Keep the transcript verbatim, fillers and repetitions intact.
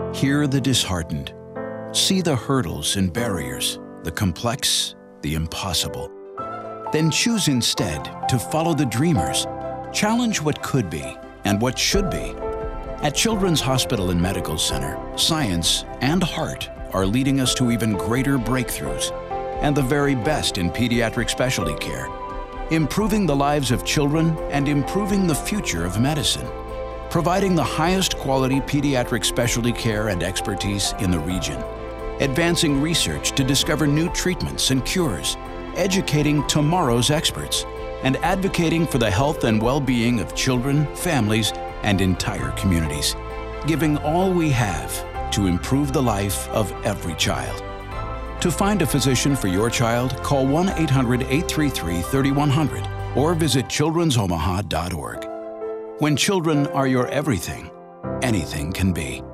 Hear the disheartened. See the hurdles and barriers, the complex, the impossible. Then choose instead to follow the dreamers. Challenge what could be and what should be. At Children's Hospital and Medical Center, science and heart are leading us to even greater breakthroughs and the very best in pediatric specialty care, improving the lives of children and improving the future of medicine, providing the highest quality pediatric specialty care and expertise in the region, advancing research to discover new treatments and cures, educating tomorrow's experts, and advocating for the health and well-being of children, families, and entire communities, giving all we have to improve the life of every child. To find a physician for your child, call one eight hundred, eight three three, three one zero zero or visit children's omaha dot org. When children are your everything, anything can be.